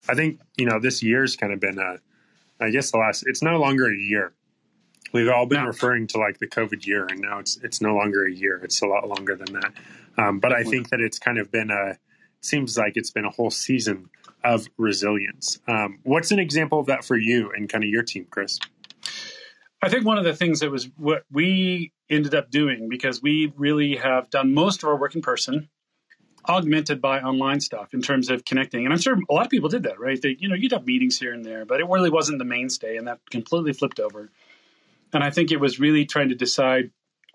I think, this year's kind of been it's no longer a year. We've all been referring to like the COVID year, and now it's no longer a year. It's a lot longer than that. But I think that it's kind of been seems like it's been a whole season of resilience. What's an example of that for you and kind of your team, Chris? I think one of the things that was what we ended up doing, because we really have done most of our work in person, augmented by online stuff in terms of connecting. And I'm sure a lot of people did that, right? You'd have meetings here and there, but it really wasn't the mainstay, and that completely flipped over. And I think it was really trying to decide,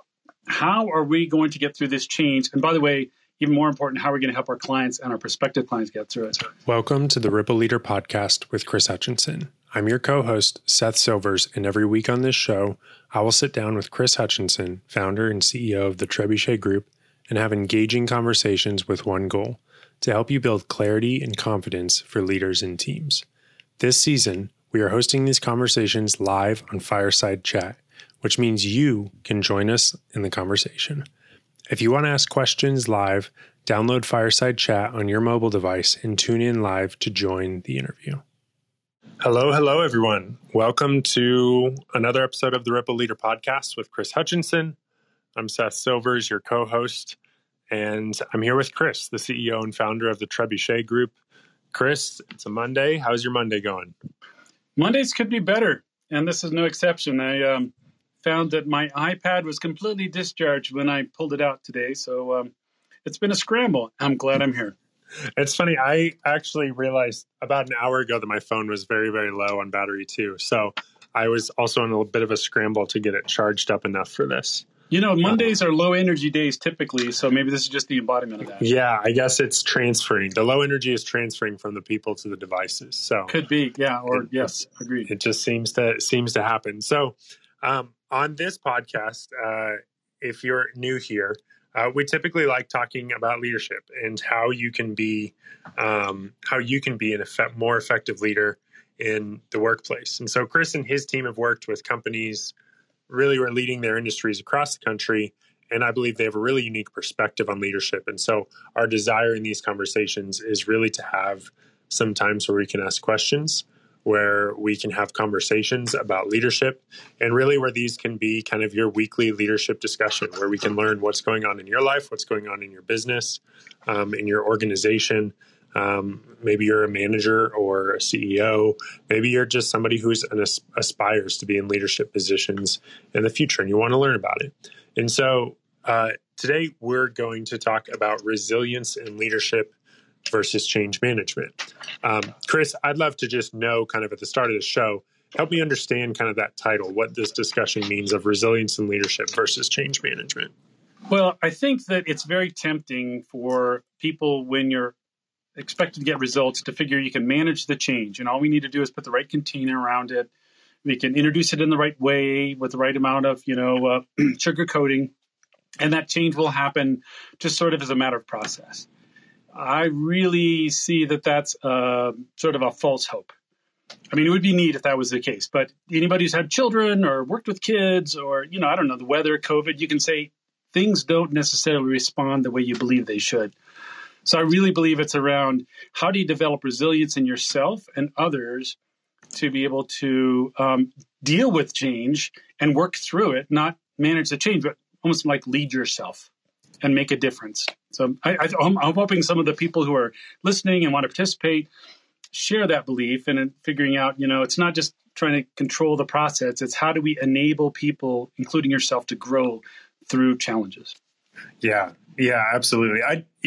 how are we going to get through this change? And by the way, even more important, how are we going to help our clients and our prospective clients get through it? Welcome to the Ripple Leader Podcast with Chris Hutchinson. I'm your co-host, Seth Silvers, and every week on this show, I will sit down with Chris Hutchinson, founder and CEO of the Trebuchet Group, and have engaging conversations with one goal: to help you build clarity and confidence for leaders and teams. This season, we are hosting these conversations live on Fireside Chat, which means you can join us in the conversation. If you want to ask questions live, download Fireside Chat on your mobile device and tune in live to join the interview. Hello, everyone. Welcome to another episode of the Ripple Leader Podcast with Chris Hutchinson. I'm Seth Silvers, your co-host, and I'm here with Chris, the CEO and founder of the Trebuchet Group. Chris, it's a Monday. How's your Monday going? Mondays could be better, and this is no exception. I found that my iPad was completely discharged when I pulled it out today, so it's been a scramble. I'm glad I'm here. It's funny. I actually realized about an hour ago that my phone was very, very low on battery too. So I was also in a bit of a scramble to get it charged up enough for this. Mondays are low energy days typically, so maybe this is just the embodiment of that. Yeah, I guess it's transferring. The low energy is transferring from the people to the devices. So could be, yeah, or yes, agreed. It just seems to happen. So on this podcast, if you're new here, we typically like talking about leadership and how you can be an more effective leader in the workplace. And so Chris and his team have worked with companies really who are leading their industries across the country, and I believe they have a really unique perspective on leadership. And so our desire in these conversations is really to have some times where we can ask questions, where we can have conversations about leadership, and really where these can be kind of your weekly leadership discussion, where we can learn what's going on in your life, what's going on in your business, in your organization. Maybe you're a manager or a CEO. Maybe you're just somebody who aspires to be in leadership positions in the future, and you want to learn about it. And so today we're going to talk about resilience in leadership versus change management. Chris, I'd love to just know kind of at the start of the show, help me understand kind of that title, what this discussion means of resilience in leadership versus change management. Well, I think that it's very tempting for people when you're expected to get results to figure you can manage the change. And all we need to do is put the right container around it. We can introduce it in the right way with the right amount of, sugar coating, and that change will happen just sort of as a matter of process. I really see that that's sort of a false hope. I mean, it would be neat if that was the case, but anybody who's had children or worked with kids or, the weather, COVID, you can say things don't necessarily respond the way you believe they should. So I really believe it's around how do you develop resilience in yourself and others to be able to deal with change and work through it, not manage the change, but almost like lead yourself and make a difference. So I'm hoping some of the people who are listening and want to participate share that belief and figuring out, it's not just trying to control the process. It's how do we enable people, including yourself, to grow through challenges. Yeah, absolutely.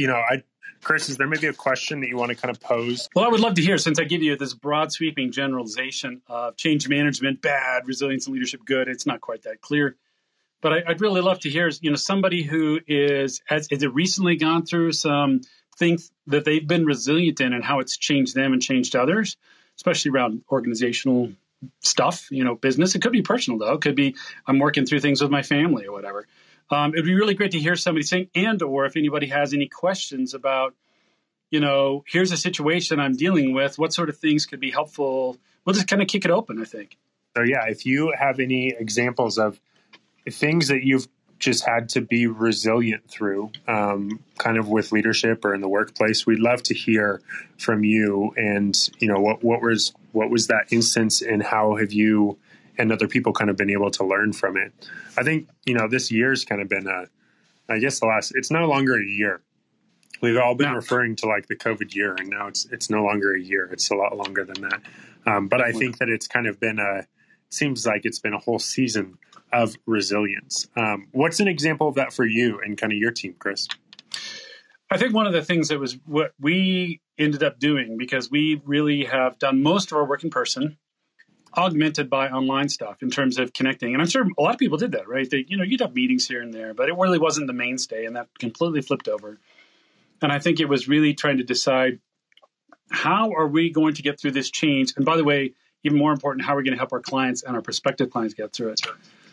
Chris, is there maybe a question that you want to kind of pose? Well, I would love to hear, since I give you this broad sweeping generalization of change management, bad, resilience and leadership, good. It's not quite that clear. But I'd really love to hear, somebody who has recently gone through some things that they've been resilient in and how it's changed them and changed others, especially around organizational stuff, business. It could be personal, though. It could be I'm working through things with my family or whatever. It'd be really great to hear somebody saying, or if anybody has any questions about, here's a situation I'm dealing with, what sort of things could be helpful. We'll just kind of kick it open, I think. So, if you have any examples of things that you've just had to be resilient through, kind of with leadership or in the workplace. We'd love to hear from you, and what was that instance, and how have you and other people kind of been able to learn from it? I think this year's kind of been it's no longer a year. We've all been referring to like the COVID year, and now it's no longer a year. It's a lot longer than that. But I think that it's kind of been seems like it's been a whole season of resilience. What's an example of that for you and kind of your team, Chris? I think one of the things that was what we ended up doing, because we really have done most of our work in person, augmented by online stuff in terms of connecting. And I'm sure a lot of people did that, right? You'd have meetings here and there, but it really wasn't the mainstay, and that completely flipped over. And I think it was really trying to decide, how are we going to get through this change? And by the way, even more important, how are we going to help our clients and our prospective clients get through it?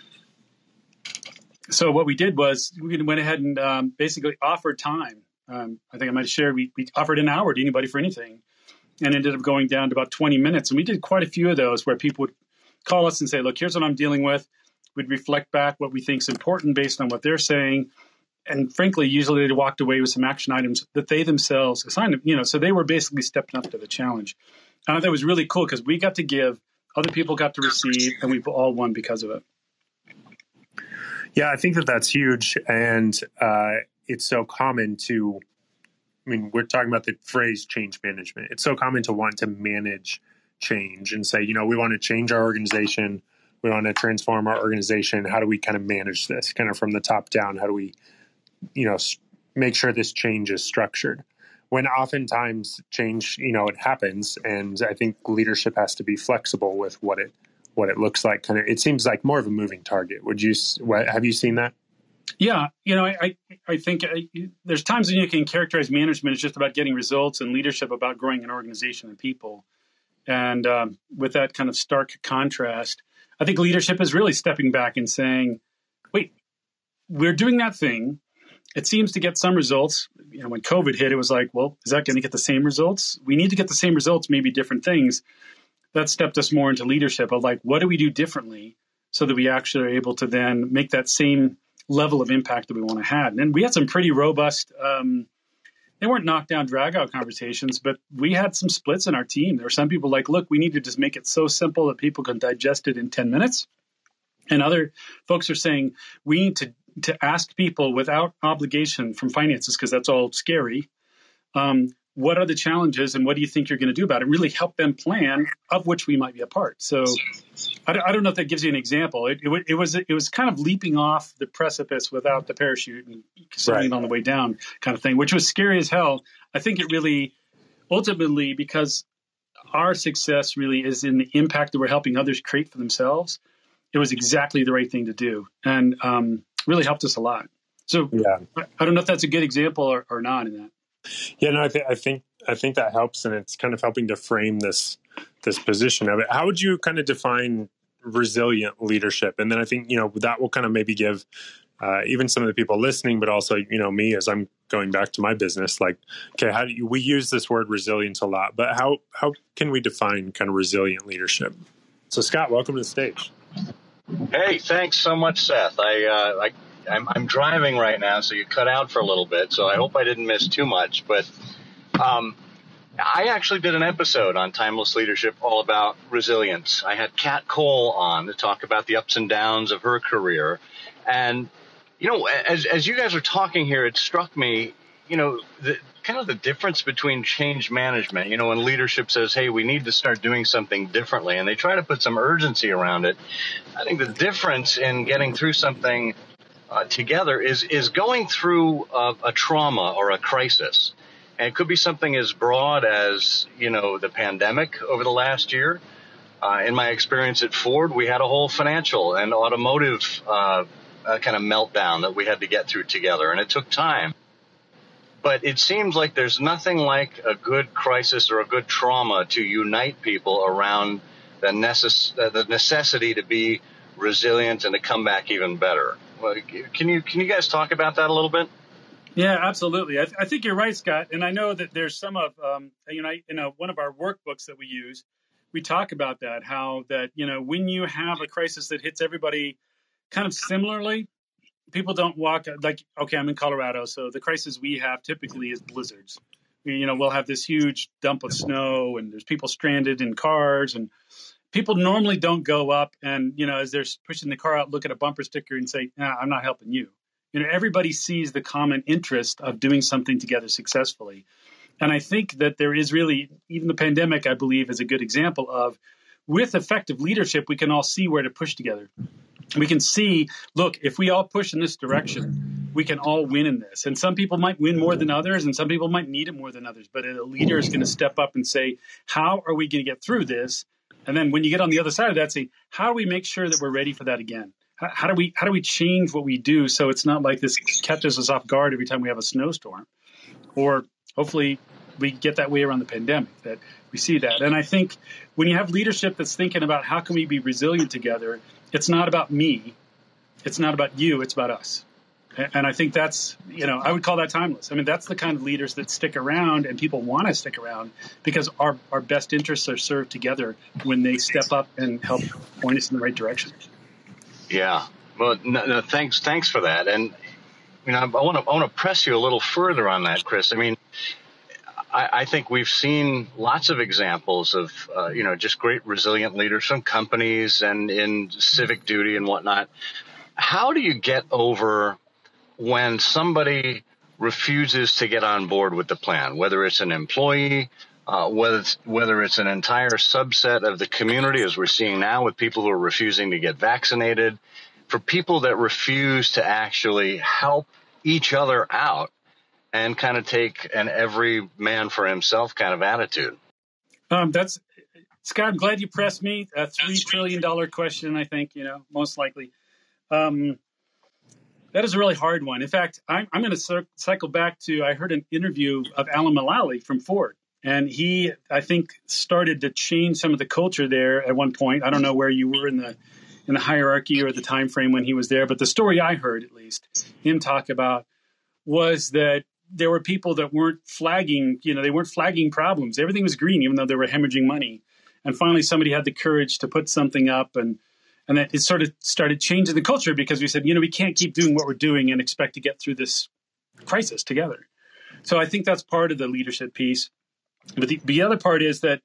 So what we did was we went ahead and basically offered time. I think I might have shared, we offered an hour to anybody for anything, and ended up going down to about 20 minutes. And we did quite a few of those where people would call us and say, look, here's what I'm dealing with. We'd reflect back what we think is important based on what they're saying. And frankly, usually they walked away with some action items that they themselves assigned them, so they were basically stepping up to the challenge. And I thought it was really cool because we got to give, other people got to receive, and we all won because of it. Yeah, I think that's huge. And it's so common we're talking about the phrase change management. It's so common to want to manage change and say, we want to change our organization. We want to transform our organization. How do we kind of manage this kind of from the top down? How do we, make sure this change is structured? When oftentimes change, it happens. And I think leadership has to be flexible with what it looks like. Kind of, it seems like more of a moving target. Have you seen that? Yeah. I think there's times when you can characterize management as just about getting results, and leadership about growing an organization and people. And with that kind of stark contrast, I think leadership is really stepping back and saying, wait, we're doing that thing. It seems to get some results. When COVID hit, it was like, well, is that going to get the same results? We need to get the same results, maybe different things. That stepped us more into leadership of like, what do we do differently so that we actually are able to then make that same level of impact that we want to have? And we had some pretty robust, they weren't knockdown, drag out conversations, but we had some splits in our team. There were some people like, look, we need to just make it so simple that people can digest it in 10 minutes. And other folks are saying we need to ask people without obligation from finances, because that's all scary. What are the challenges and what do you think you're going to do about it? Really help them plan, of which we might be a part. So I don't know if that gives you an example. It was kind of leaping off the precipice without the parachute and sitting on the way down kind of thing, which was scary as hell. I think it really, ultimately, because our success really is in the impact that we're helping others create for themselves, it was exactly the right thing to do, and really helped us a lot. So I don't know if that's a good example or not in that. Yeah, no, I think that helps, and it's kind of helping to frame this position of it. How would you kind of define resilient leadership? And then I think that will kind of maybe give even some of the people listening, but also me as I'm going back to my business. Like, okay, we use this word resilience a lot, but how can we define kind of resilient leadership? So, Scott, welcome to the stage. Hey, thanks so much, Seth. I'm driving right now, so you cut out for a little bit, so I hope I didn't miss too much. But I actually did an episode on Timeless Leadership all about resilience. I had Kat Cole on to talk about the ups and downs of her career. And, as you guys are talking here, it struck me, the difference between change management, when leadership says, hey, we need to start doing something differently, and they try to put some urgency around it. I think the difference in getting through something together is going through a trauma or a crisis. And it could be something as broad as, the pandemic over the last year. In my experience at Ford, we had a whole financial and automotive kind of meltdown that we had to get through together, and it took time. But it seems like there's nothing like a good crisis or a good trauma to unite people around the necessity to be resilient and to come back even better. Can you guys talk about that a little bit? Yeah, absolutely. I think you're right, Scott. And I know that there's some of, one of our workbooks that we use, we talk about that, how that, when you have a crisis that hits everybody kind of similarly, people don't walk like, okay, I'm in Colorado, so the crisis we have typically is blizzards. We'll have this huge dump of snow, and there's people stranded in cars, and people normally don't go up and, as they're pushing the car out, look at a bumper sticker and say, nah, I'm not helping you. Everybody sees the common interest of doing something together successfully. And I think that there is really, even the pandemic, I believe, is a good example of, with effective leadership, we can all see where to push together. We can see, look, if we all push in this direction, we can all win in this. And some people might win more than others, and some people might need it more than others. But a leader is going to step up and say, how are we going to get through this? And then when you get on the other side of that, say, how do we make sure that we're ready for that again? How do we change what we do so it's not like this catches us off guard every time we have a snowstorm? Or hopefully we get that way around the pandemic, that we see that. And I think when you have leadership that's thinking about how can we be resilient together, it's not about me, it's not about you, it's about us. And I think that's, I would call that timeless. I mean, that's the kind of leaders that stick around and people want to stick around because our best interests are served together when they step up and help point us in the right direction. Yeah. Well, no, thanks for that. And, I want to press you a little further on that, Chris. I mean, I think we've seen lots of examples of, just great resilient leaders from companies and in civic duty and whatnot. How do you get over when somebody refuses to get on board with the plan, whether it's an employee, whether it's an entire subset of the community, as we're seeing now with people who are refusing to get vaccinated, for people that refuse to actually help each other out and kind of take an every man for himself kind of attitude? Scott, I'm glad you pressed me. A $3 trillion question, I think, most likely. That is a really hard one. In fact, I'm going to cycle back to, I heard an interview of Alan Mulally from Ford. And he, I think, started to change some of the culture there at one point. I don't know where you were in the hierarchy or the time frame when he was there, but the story I heard, at least, him talk about was that there were people that weren't flagging, they weren't flagging problems. Everything was green, even though they were hemorrhaging money. And finally, somebody had the courage to put something up, and that it sort of started changing the culture because we said, we can't keep doing what we're doing and expect to get through this crisis together. So I think that's part of the leadership piece. But the other part is that,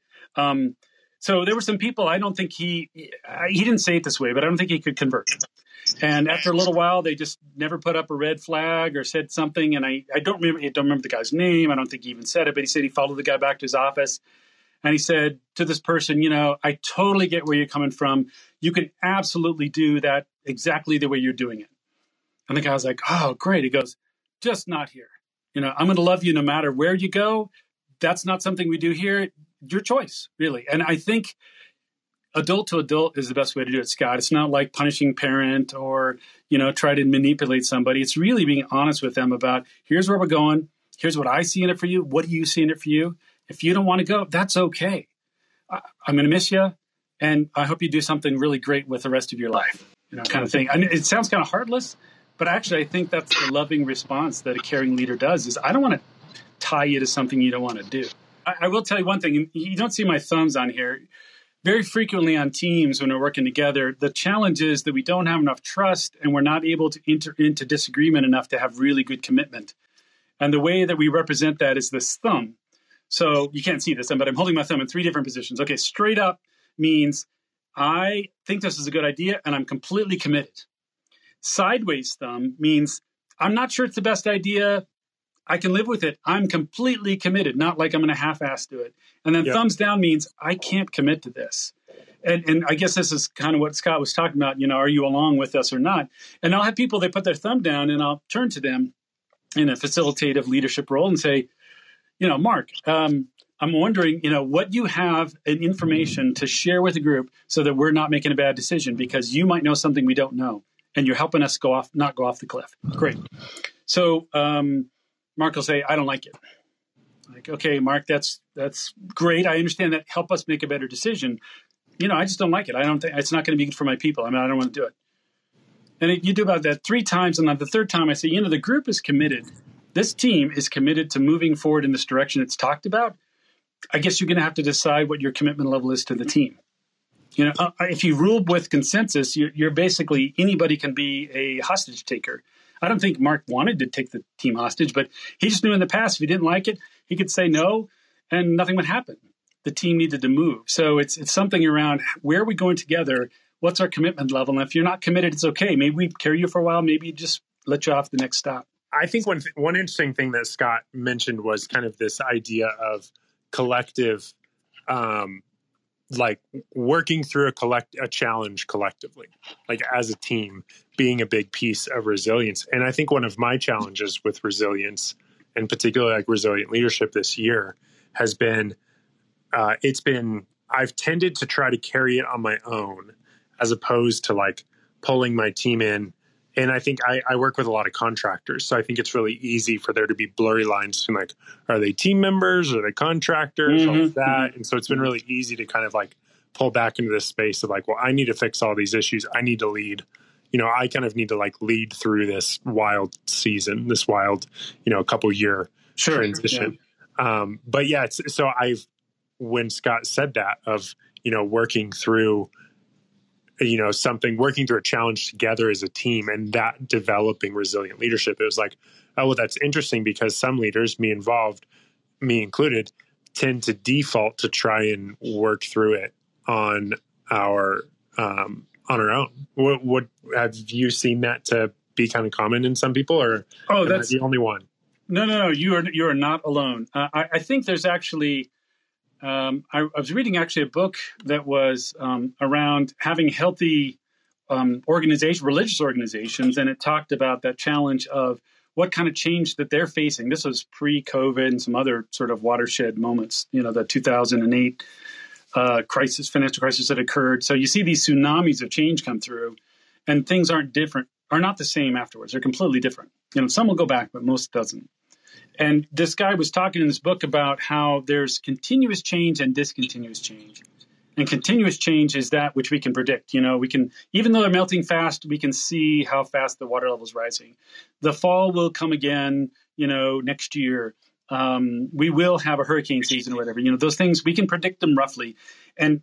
so there were some people, I don't think he didn't say it this way, but I don't think he could convert. And after a little while, they just never put up a red flag or said something. And I don't remember the guy's name. I don't think he even said it, but he said he followed the guy back to his office. And he said to this person, I totally get where you're coming from. You can absolutely do that exactly the way you're doing it. And the guy was like, oh, great. He goes, just not here. I'm going to love you no matter where you go. That's not something we do here. Your choice, really. And I think adult to adult is the best way to do it, Scott. It's not like punishing parent or, try to manipulate somebody. It's really being honest with them about, here's where we're going. Here's what I see in it for you. What do you see in it for you? If you don't want to go, that's okay. I'm going to miss you. And I hope you do something really great with the rest of your life, kind of thing. It sounds kind of heartless, but actually I think that's the loving response that a caring leader does is I don't want to tie you to something you don't want to do. I will tell you one thing. You don't see my thumbs on here. Very frequently on teams when we're working together, the challenge is that we don't have enough trust and we're not able to enter into disagreement enough to have really good commitment. And the way that we represent that is this thumb. So you can't see this, but I'm holding my thumb in three different positions. Okay, straight up means I think this is a good idea and I'm completely committed. Sideways thumb means I'm not sure it's the best idea. I can live with it. I'm completely committed, not like I'm going to half-ass do it. And then thumbs down means I can't commit to this. And I guess this is kind of what Scott was talking about, are you along with us or not? And I'll have people, they put their thumb down and I'll turn to them in a facilitative leadership role and say, Mark, I'm wondering, what you have in information to share with the group so that we're not making a bad decision because you might know something we don't know and you're helping us not go off the cliff. Great. So, Mark will say, I don't like it. Like, okay, Mark, that's great. I understand that. Help us make a better decision. I just don't like it. I don't think it's not going to be good for my people. I don't want to do it. And you do about that 3 times. And on the third time, I say, the group is committed. This team is committed to moving forward in this direction it's talked about. I guess you're going to have to decide what your commitment level is to the team. If you rule with consensus, you're basically anybody can be a hostage taker. I don't think Mark wanted to take the team hostage, but he just knew in the past if he didn't like it, he could say no, and nothing would happen. The team needed to move. So it's something around where are we going together? What's our commitment level? And if you're not committed, it's okay. Maybe we carry you for a while. Maybe just let you off the next stop. I think one interesting thing that Scott mentioned was kind of this idea of collective, like working through a challenge collectively, like as a team, being a big piece of resilience. And I think one of my challenges with resilience, and particularly like resilient leadership this year, has been, I've tended to try to carry it on my own as opposed to like pulling my team in. And I think I work with a lot of contractors. So I think it's really easy for there to be blurry lines between like, are they team members? Are they contractors? All of that. And so it's been really easy to kind of like pull back into this space of like, well, I need to fix all these issues. I need to lead. I kind of need to like lead through this wild season, this wild, couple year transition. Yeah. But yeah, when Scott said that of, working through working through a challenge together as a team and that developing resilient leadership, it was like, oh, well, that's interesting because some leaders, me included, tend to default to try and work through it on our own. What have you seen that to be kind of common in some people, or that's the only one? No. You are not alone. I think there's actually. I was reading actually a book that was around having healthy religious organizations, and it talked about that challenge of what kind of change that they're facing. This was pre-COVID and some other sort of watershed moments, the 2008 financial crisis that occurred. So you see these tsunamis of change come through, and things are not the same afterwards. They're completely different. Some will go back, but most doesn't. And this guy was talking in this book about how there's continuous change and discontinuous change. And continuous change is that which we can predict. We can, even though they're melting fast, we can see how fast the water level is rising. The fall will come again, next year. We will have a hurricane season or whatever. Those things, we can predict them roughly. And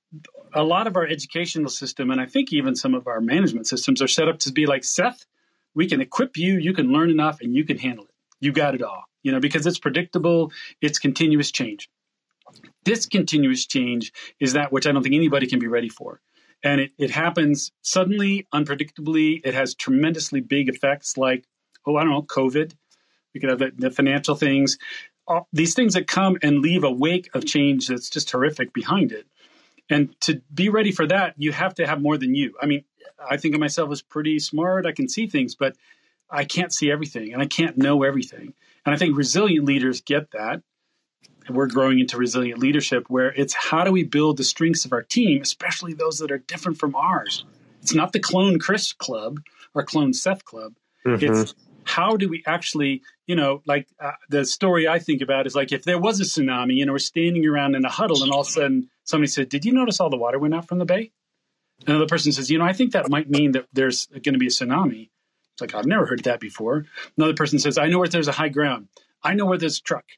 a lot of our educational system, and I think even some of our management systems, are set up to be like, Seth, we can equip you, you can learn enough, and you can handle it. You got it all, because it's predictable. It's continuous change. Discontinuous change is that which I don't think anybody can be ready for. And it happens suddenly, unpredictably. It has tremendously big effects like, COVID. We could have the financial things. These things that come and leave a wake of change that's just horrific behind it. And to be ready for that, you have to have more than you. I mean, I think of myself as pretty smart. I can see things, but I can't see everything and I can't know everything. And I think resilient leaders get that. And we're growing into resilient leadership where it's how do we build the strengths of our team, especially those that are different from ours. It's not the clone Chris club or clone Seth club. Mm-hmm. It's how do we actually, the story I think about is like if there was a tsunami and we're standing around in a huddle and all of a sudden somebody said, did you notice all the water went out from the bay? Another person says, I think that might mean that there's going to be a tsunami. It's like, I've never heard that before. Another person says, I know where there's a high ground. I know where there's a truck.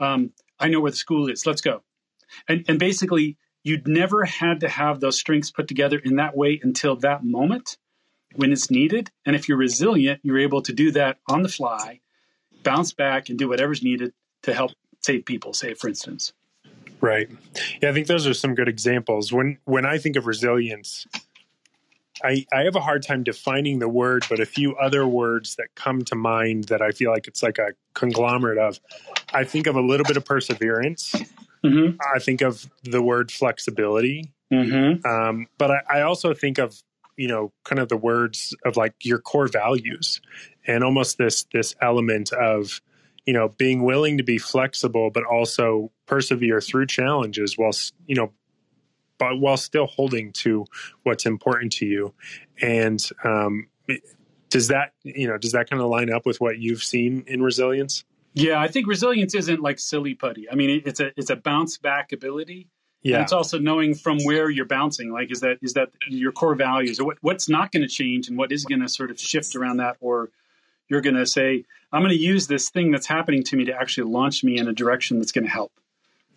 I know where the school is. Let's go. And basically, you'd never had to have those strengths put together in that way until that moment when it's needed. And if you're resilient, you're able to do that on the fly, bounce back and do whatever's needed to help save people, for instance. Right. Yeah, I think those are some good examples. When I think of resilience, I have a hard time defining the word, but a few other words that come to mind that I feel like it's like a conglomerate of. I think of a little bit of perseverance. Mm-hmm. I think of the word flexibility. Mm-hmm. But I also think of, kind of the words of like your core values and almost this element of, being willing to be flexible, but also persevere through challenges while still holding to what's important to you. And does that kind of line up with what you've seen in resilience? Yeah, I think resilience isn't like silly putty. I mean, it's a bounce back ability. Yeah. And it's also knowing from where you're bouncing. Like, is that your core values or what's not going to change and what is going to sort of shift around that? Or you're going to say, I'm going to use this thing that's happening to me to actually launch me in a direction that's going to help.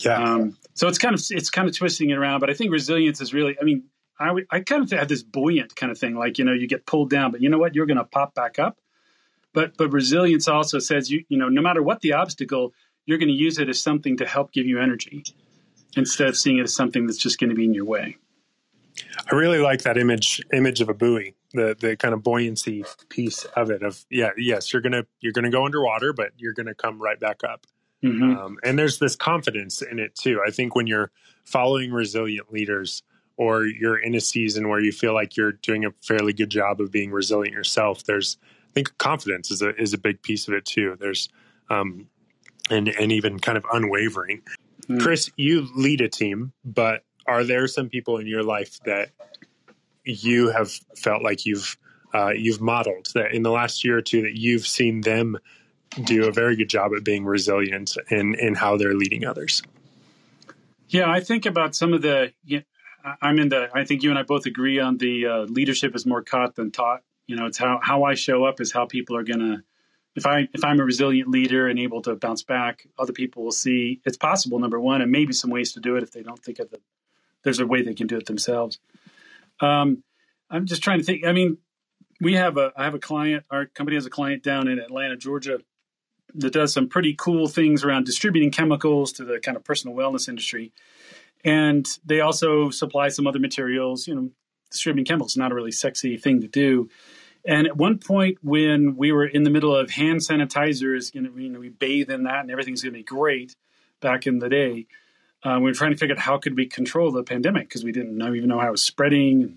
Yeah. So it's kind of twisting it around, but I think resilience is really, I mean, I kind of have this buoyant kind of thing, like, you get pulled down, but you know what, you're going to pop back up. But resilience also says, no matter what the obstacle, you're going to use it as something to help give you energy instead of seeing it as something that's just going to be in your way. I really like that image of a buoy, the kind of buoyancy piece of it. Yes, you're gonna go underwater, but you're gonna come right back up. Mm-hmm. And there's this confidence in it too. I think when you're following resilient leaders, or you're in a season where you feel like you're doing a fairly good job of being resilient yourself, I think confidence is a big piece of it too. There's and even kind of unwavering. Mm-hmm. Chris, you lead a team, but are there some people in your life that you have felt like you've modeled, that in the last year or two that you've seen them do a very good job at being resilient in how they're leading others? Yeah, I think about some of the. I think you and I both agree on the leadership is more caught than taught. It's how I show up is how people are gonna. If I'm a resilient leader and able to bounce back, other people will see it's possible. Number one, and maybe some ways to do it if they don't think of it. There's a way they can do it themselves. I'm just trying to think. I mean, I have a client. Our company has a client down in Atlanta, Georgia, that does some pretty cool things around distributing chemicals to the kind of personal wellness industry. And they also supply some other materials. Distributing chemicals is not a really sexy thing to do. And at one point when we were in the middle of hand sanitizers, we bathe in that and everything's going to be great back in the day. We were trying to figure out how could we control the pandemic because we didn't even know how it was spreading.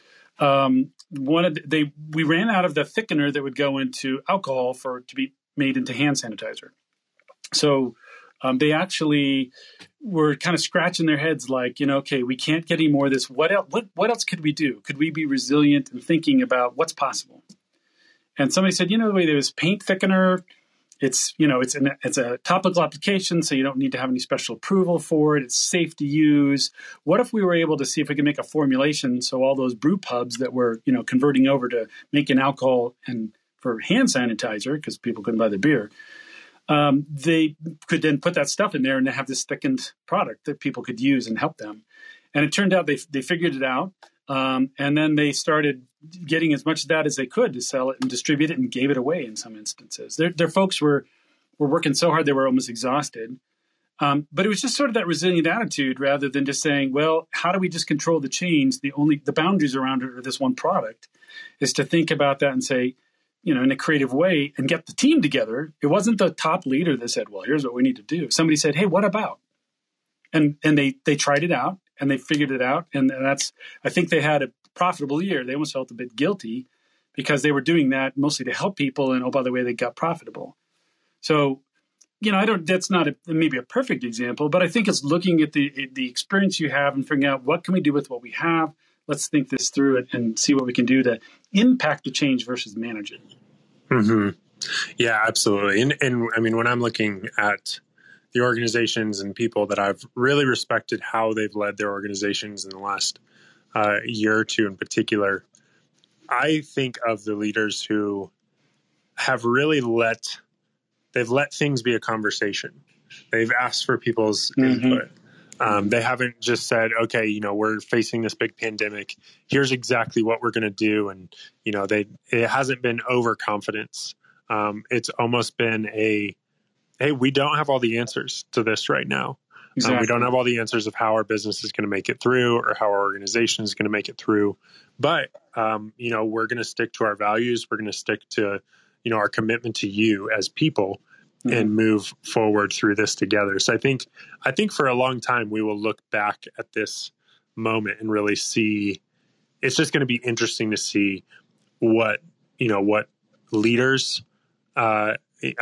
We ran out of the thickener that would go into alcohol to be made into hand sanitizer. So they actually were kind of scratching their heads like, okay, we can't get any more of this. What else could we do? Could we be resilient in thinking about what's possible? And somebody said, the way there was paint thickener, it's a topical application, so you don't need to have any special approval for it. It's safe to use. What if we were able to see if we could make a formulation so all those brew pubs that were converting over to making alcohol and for hand sanitizer because people couldn't buy the beer, they could then put that stuff in there and have this thickened product that people could use and help them. And it turned out they figured it out, and then they started getting as much of that as they could to sell it and distribute it and gave it away in some instances. Their folks were working so hard they were almost exhausted. But it was just sort of that resilient attitude rather than just saying, well, how do we just control the change? The boundaries around it are this one product is to think about that and say, in a creative way and get the team together. It wasn't the top leader that said, well, here's what we need to do. Somebody said, hey, what about? And they tried it out and they figured it out. And I think they had a profitable year. They almost felt a bit guilty because they were doing that mostly to help people. And, oh, by the way, they got profitable. So, that's not maybe a perfect example, but I think it's looking at the experience you have and figuring out what can we do with what we have. Let's think this through and see what we can do to impact the change versus manage it. Mm-hmm. Yeah, absolutely. And I mean, when I'm looking at the organizations and people that I've really respected how they've led their organizations in the last year or two in particular, I think of the leaders who have really let things be a conversation. They've asked for people's input. They haven't just said, okay, we're facing this big pandemic. Here's exactly what we're going to do. And, it hasn't been overconfidence. It's almost been hey, we don't have all the answers to this right now. Exactly. We don't have all the answers of how our business is going to make it through or how our organization is going to make it through. But, we're going to stick to our values. We're going to stick to, our commitment to you as people and move forward through this together. So I think for a long time, we will look back at this moment and really see, it's just going to be interesting to see what leaders, I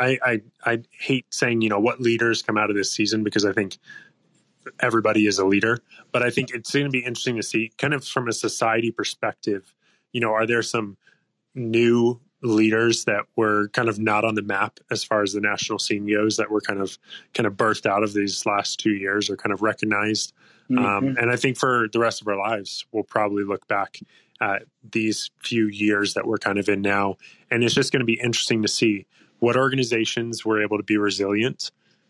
hate saying, what leaders come out of this season because I think everybody is a leader, but I think it's going to be interesting to see kind of from a society perspective, are there some new leaders that were kind of not on the map as far as the national scene goes that were kind of birthed out of these last 2 years or kind of recognized. And I think for the rest of our lives, we'll probably look back at these few years that we're kind of in now. And it's just going to be interesting to see what organizations were able to be resilient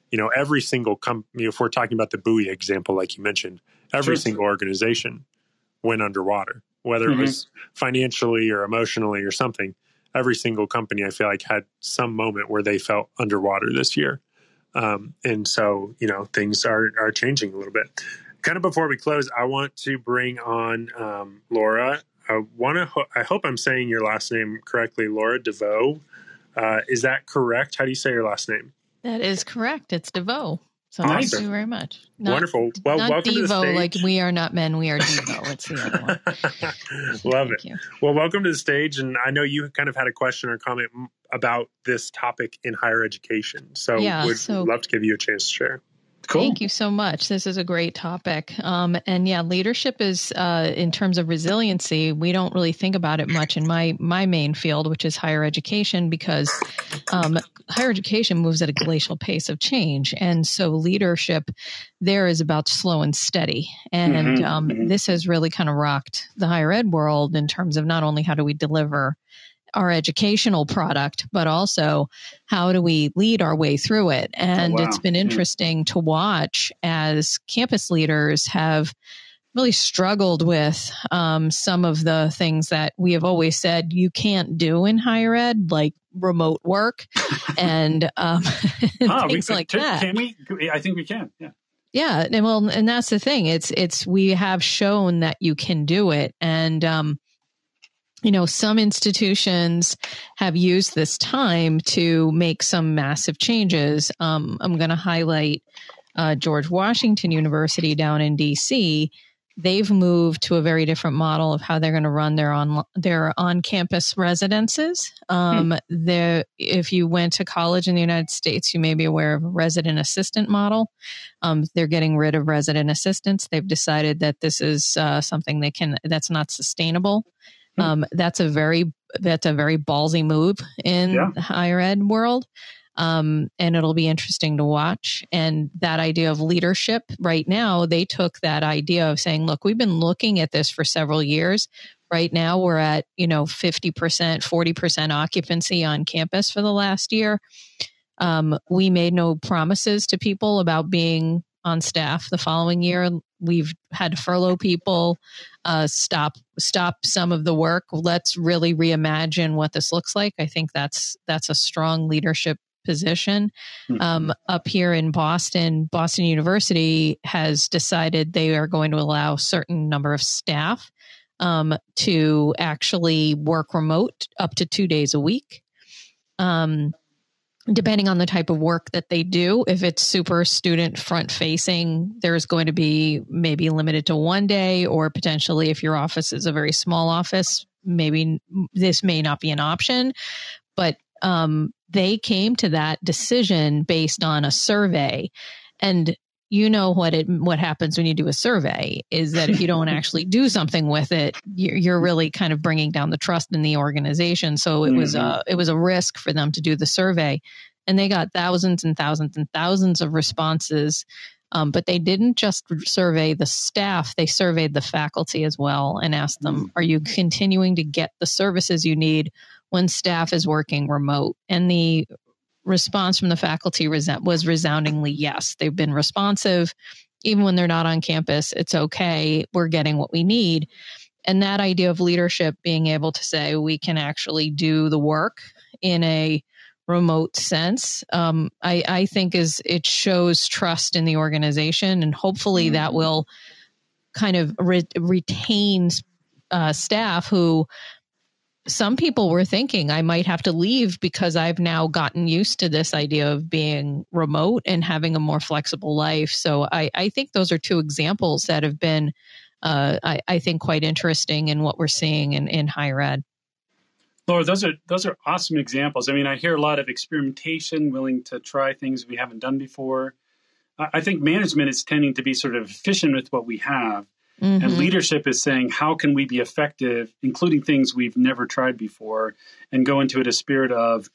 every single company, if we're talking about the buoy example, like you mentioned, every single organization went underwater, whether it was financially or emotionally or something. Every single company, I feel like, had some moment where they felt underwater this year. And so, things are changing a little bit. Kind of before we close, I want to bring on Laura. I hope I'm saying your last name correctly, Laura DeVoe. Is that correct? How do you say your last name? That is correct. It's DeVoe. So Awesome. Thank you very much. Wonderful. Well, not welcome Devo, to the stage. like we are not men, we are Devo. It's the other one. Love it. You. Well, welcome to the stage. And I know you kind of had a question or comment about this topic in higher education. So would love to give you a chance to share. Cool. Thank you so much. This is a great topic. Leadership is, in terms of resiliency, we don't really think about it much in my main field, which is higher education, because higher education moves at a glacial pace of change. And so leadership there is about slow and steady. And this has really kind of rocked the higher ed world in terms of not only how do we deliver our educational product, but also how do we lead our way through it? And it's been interesting to watch as campus leaders have really struggled with some of the things that we have always said you can't do in higher ed, like remote work and things like that. Can we? I think we can. Yeah. Yeah. And that's the thing. It's we have shown that you can do it. And some institutions have used this time to make some massive changes. I'm going to highlight George Washington University down in DC. They've moved to a very different model of how they're going to run their on-campus residences. If you went to college in the United States, you may be aware of a resident assistant model. They're getting rid of resident assistants. They've decided that this is something that's not sustainable. That's a very ballsy move in the higher ed world. And it'll be interesting to watch. And that idea of leadership right now, they took that idea of saying, look, we've been looking at this for several years. Right now we're at, 50%, 40% occupancy on campus for the last year. We made no promises to people about being on staff the following year. We've had to furlough people, stop some of the work. Let's really reimagine what this looks like. I think that's a strong leadership position. Up here in Boston University has decided they are going to allow a certain number of staff to actually work remote up to 2 days a week. Depending on the type of work that they do, if it's super student front facing, there's going to be maybe limited to 1 day, or potentially if your office is a very small office, maybe this may not be an option. But they came to that decision based on a survey. And what happens when you do a survey is that if you don't actually do something with it, you're really kind of bringing down the trust in the organization. So it was a risk for them to do the survey, and they got thousands and thousands and thousands of responses. But they didn't just survey the staff; they surveyed the faculty as well and asked them, "Are you continuing to get the services you need when staff is working remote?" And the response from the faculty was resoundingly yes. They've been responsive. Even when they're not on campus, it's okay. We're getting what we need. And that idea of leadership, being able to say we can actually do the work in a remote sense, I think it shows trust in the organization. And hopefully that will kind of retain staff who some people were thinking I might have to leave because I've now gotten used to this idea of being remote and having a more flexible life. So I think those are two examples that have been, I think, quite interesting in what we're seeing in higher ed. Laura, those are awesome examples. I mean, I hear a lot of experimentation, willing to try things we haven't done before. I think management is tending to be sort of efficient with what we have. And leadership is saying, how can we be effective, including things we've never tried before, and go into it a spirit of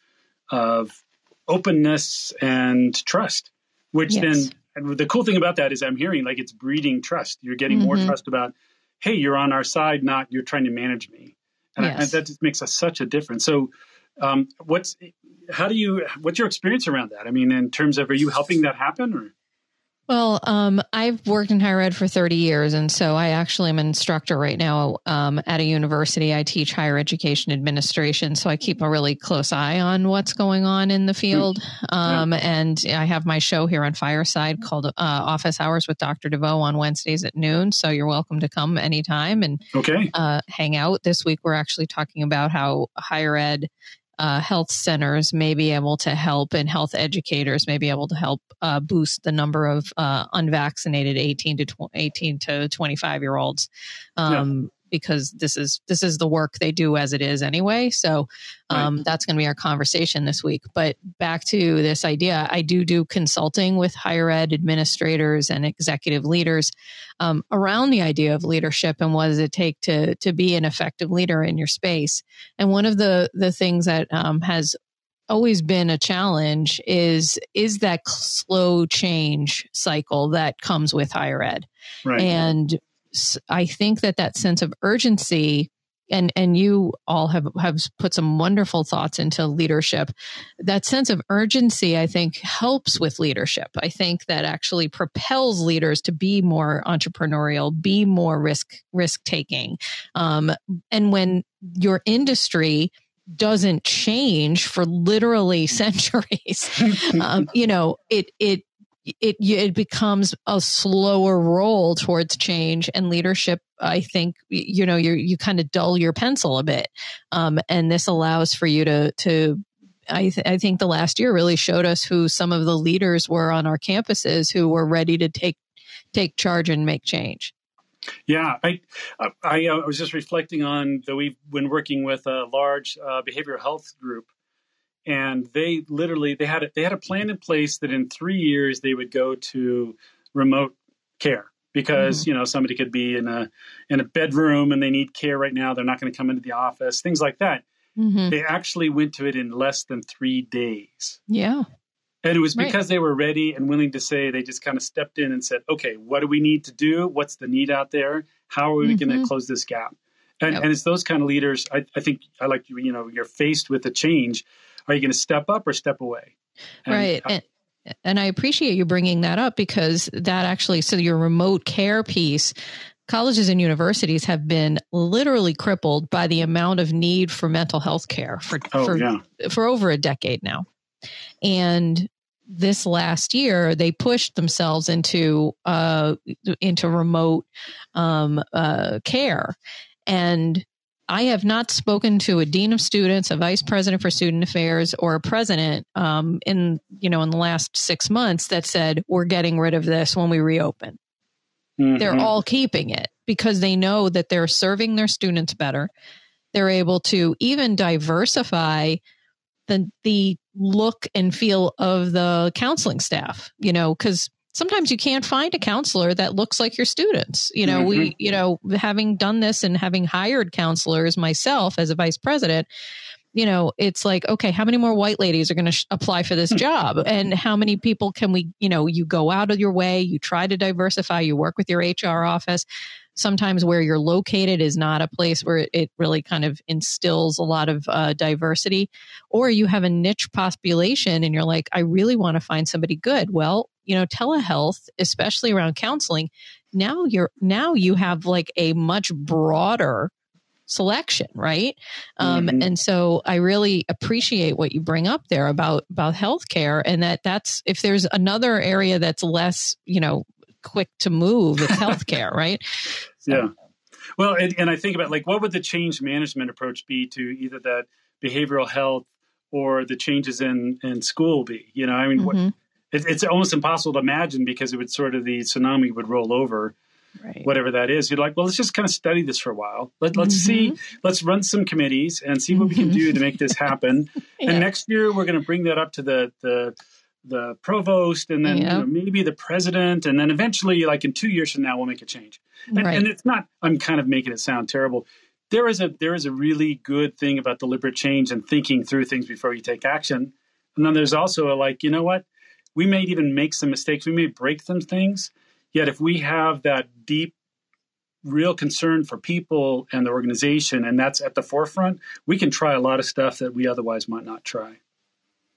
openness and trust, which then the cool thing about that is I'm hearing like it's breeding trust. You're getting more trust about, hey, you're on our side, not you're trying to manage me. And that just makes such a difference. So what's your experience around that? I mean, in terms of, are you helping that happen or? Well, I've worked in higher ed for 30 years, and so I actually am an instructor right now at a university. I teach higher education administration, so I keep a really close eye on what's going on in the field. And I have my show here on Fireside called Office Hours with Dr. DeVoe on Wednesdays at noon, so you're welcome to come anytime and hang out. This week, we're actually talking about how higher ed health centers may be able to help, and health educators may be able to help boost the number of unvaccinated 18 to 25-year-olds, because this is the work they do as it is anyway. So that's going to be our conversation this week. But back to this idea, I do consulting with higher ed administrators and executive leaders around the idea of leadership and what does it take to be an effective leader in your space. And one of the things that has always been a challenge is that slow change cycle that comes with higher ed. Right. And I think that sense of urgency, and you all have put some wonderful thoughts into leadership. That sense of urgency, I think, helps with leadership. I think that actually propels leaders to be more entrepreneurial, be more risk taking. And when your industry doesn't change for literally centuries, it becomes a slower roll towards change, and leadership, I think, you kind of dull your pencil a bit. And this allows for you I think the last year really showed us who some of the leaders were on our campuses who were ready to take charge and make change. Yeah, I was just reflecting on that we've been working with a large behavioral health group. And they had a plan in place that in 3 years they would go to remote care because somebody could be in a bedroom and they need care right now. They're not going to come into the office, things like that. Mm-hmm. They actually went to it in less than 3 days. Yeah, and it was because they were ready and willing to say. They just kind of stepped in and said, "Okay, what do we need to do? What's the need out there? How are we going to close this gap?" And it's those kind of leaders. I think I like you're faced with a change. Are you going to step up or step away? Right. And I appreciate you bringing that up because that actually, so your remote care piece, colleges and universities have been literally crippled by the amount of need for mental health care for over a decade now. And this last year, they pushed themselves into remote care. And I have not spoken to a dean of students, a vice president for student affairs, or a president in the last 6 months that said we're getting rid of this when we reopen. Mm-hmm. They're all keeping it because they know that they're serving their students better. They're able to even diversify the look and feel of the counseling staff, because sometimes you can't find a counselor that looks like your students. We, having done this and having hired counselors myself as a vice president, it's like, okay, how many more white ladies are going to apply for this job? And how many people can we, you go out of your way, you try to diversify, you work with your HR office. Sometimes where you're located is not a place where it really kind of instills a lot of diversity, or you have a niche population and you're like, I really want to find somebody good. Well, telehealth, especially around counseling, now you have like a much broader selection, right? And so I really appreciate what you bring up there about healthcare, and that's if there's another area that's less, quick to move, it's healthcare, right? So. Yeah. Well, and I think about what would the change management approach be to either that behavioral health or the changes in school be? It's almost impossible to imagine because it would the tsunami would roll over, right. Whatever that is. You're like, well, let's just kind of study this for a while. Let's see, let's run some committees and see what we can do to make this happen. Yeah. And next year we're going to bring that up to the provost and then maybe the president. And then eventually, in 2 years from now, we'll make a change. And it's not, I'm kind of making it sound terrible. There is a really good thing about deliberate change and thinking through things before you take action. And then there's also you know what? We may even make some mistakes. We may break some things. Yet if we have that deep, real concern for people and the organization, and that's at the forefront, we can try a lot of stuff that we otherwise might not try.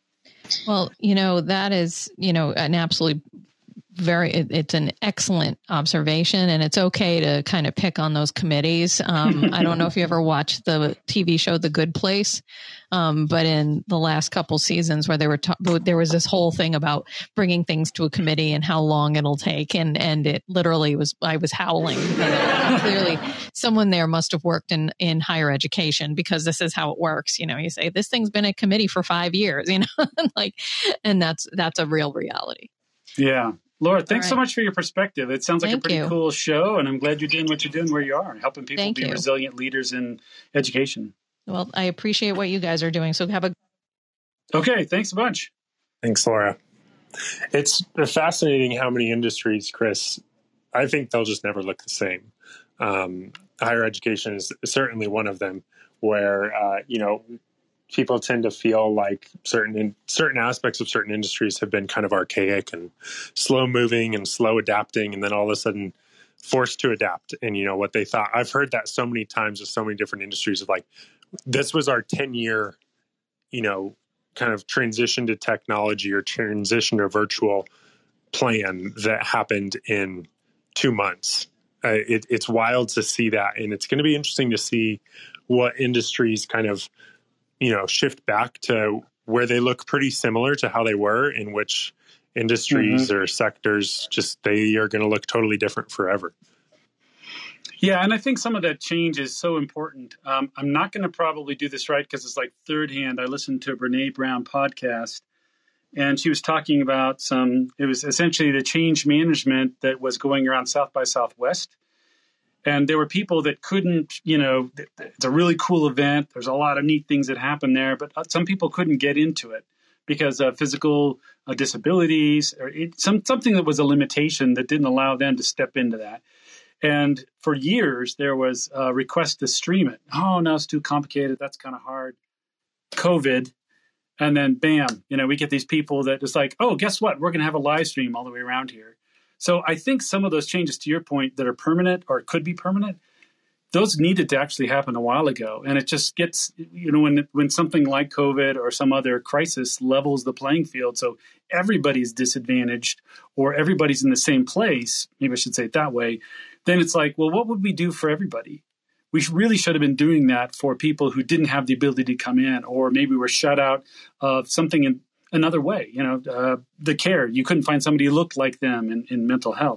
Well, that is, an absolute it's an excellent observation, and it's okay to kind of pick on those committees. I don't know if you ever watched the TV show The Good Place, but in the last couple seasons where there was this whole thing about bringing things to a committee and how long it'll take, and it literally I was howling. Clearly, someone there must have worked in higher education, because this is how it works. You say this thing's been a committee for 5 years, and that's a real reality. Yeah. Laura, thanks so much for your perspective. It sounds like a pretty cool show, and I'm glad you're doing what you're doing where you are, helping people be resilient leaders in education. Well, I appreciate what you guys are doing. So Okay, thanks a bunch. Thanks, Laura. It's fascinating how many industries, Chris, I think they'll just never look the same. Higher education is certainly one of them, where, people tend to feel like certain aspects of certain industries have been kind of archaic and slow moving and slow adapting, and then all of a sudden forced to adapt. And what they thought, I've heard that so many times with so many different industries, of like, this was our 10-year, kind of transition to technology or transition to virtual plan that happened in 2 months. It's wild to see that, and it's going to be interesting to see what industries kind of shift back to where they look pretty similar to how they were, in which industries or sectors they are going to look totally different forever. Yeah, and I think some of that change is so important. I'm not going to probably do this right because it's like third hand. I listened to a Brene Brown podcast, and she was talking about it was essentially the change management that was going around South by Southwest. And there were people that couldn't, it's a really cool event. There's a lot of neat things that happen there, but some people couldn't get into it because of physical disabilities or something that was a limitation that didn't allow them to step into that. And for years, there was a request to stream it. Oh, no, it's too complicated. That's kind of hard. COVID. And then, bam, we get these people that just like, oh, guess what? We're going to have a live stream all the way around here. So I think some of those changes, to your point, that are permanent or could be permanent, those needed to actually happen a while ago. And it just gets, when something like COVID or some other crisis levels the playing field, so everybody's disadvantaged or everybody's in the same place, maybe I should say it that way, then it's like, well, what would we do for everybody? We really should have been doing that for people who didn't have the ability to come in, or maybe were shut out of something in another way, the care. You couldn't find somebody who looked like them in mental health.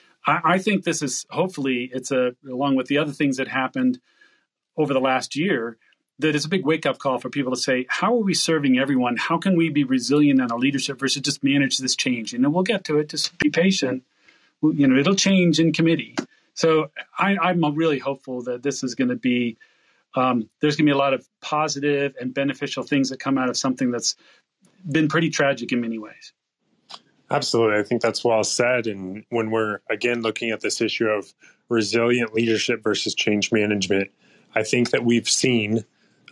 I think this is, hopefully, along with the other things that happened over the last year, that it's a big wake-up call for people to say, how are we serving everyone? How can we be resilient in our leadership versus just manage this change? We'll get to it. Just be patient. It'll change in committee. So I'm really hopeful that this is going to be, there's going to be a lot of positive and beneficial things that come out of something that's been pretty tragic in many ways. Absolutely. I think that's well said. And when we're, again, looking at this issue of resilient leadership versus change management, I think that we've seen,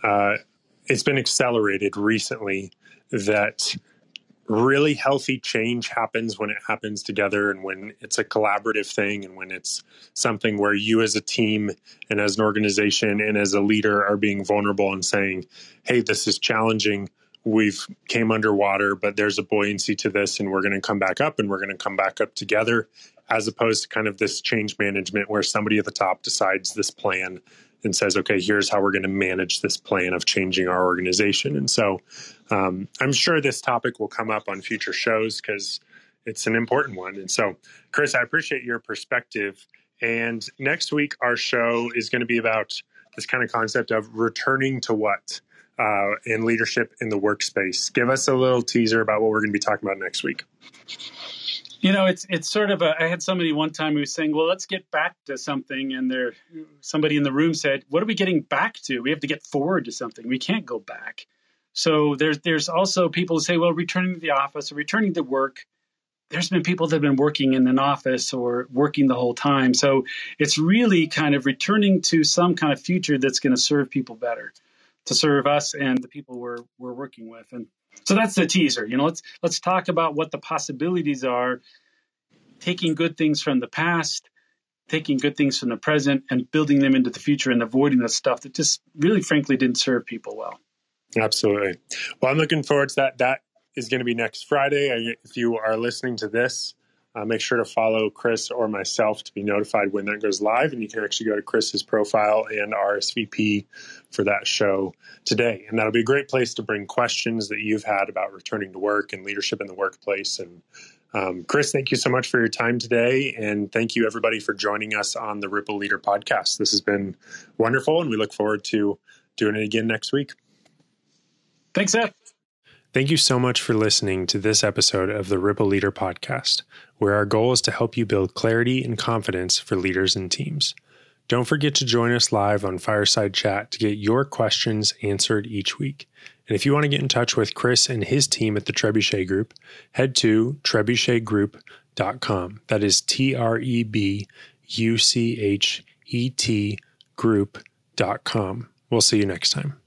it's been accelerated recently, that really healthy change happens when it happens together, and when it's a collaborative thing, and when it's something where you as a team and as an organization and as a leader are being vulnerable and saying, hey, this is challenging. We've came underwater, but there's a buoyancy to this, and we're going to come back up, and we're going to come back up together, as opposed to kind of this change management where somebody at the top decides this plan and says, okay, here's how we're going to manage this plan of changing our organization. And so I'm sure this topic will come up on future shows because it's an important one. And so, Chris, I appreciate your perspective. And next week, our show is going to be about this kind of concept of returning to what in leadership in the workspace. Give us a little teaser about what we're going to be talking about next week. It's sort of I had somebody one time who was saying, well, let's get back to something. And somebody in the room said, what are we getting back to? We have to get forward to something. We can't go back. So there's also people who say, well, returning to the office or returning to work. There's been people that have been working in an office or working the whole time. So it's really kind of returning to some kind of future that's going to serve people better, to serve us and the people we're working with. And so that's the teaser. Let's talk about what the possibilities are, taking good things from the past, taking good things from the present, and building them into the future, and avoiding the stuff that just really, frankly, didn't serve people well. Absolutely. Well, I'm looking forward to that. That is going to be next Friday. If you are listening to this, make sure to follow Chris or myself to be notified when that goes live. And you can actually go to Chris's profile and RSVP for that show today. And that'll be a great place to bring questions that you've had about returning to work and leadership in the workplace. And Chris, thank you so much for your time today. And thank you, everybody, for joining us on the Ripple Leader podcast. This has been wonderful, and we look forward to doing it again next week. Thanks, Seth. Thank you so much for listening to this episode of the Ripple Leader podcast, where our goal is to help you build clarity and confidence for leaders and teams. Don't forget to join us live on Fireside Chat to get your questions answered each week. And if you want to get in touch with Chris and his team at the Trebuchet Group, head to trebuchetgroup.com. That is TREBUCHET group.com. We'll see you next time.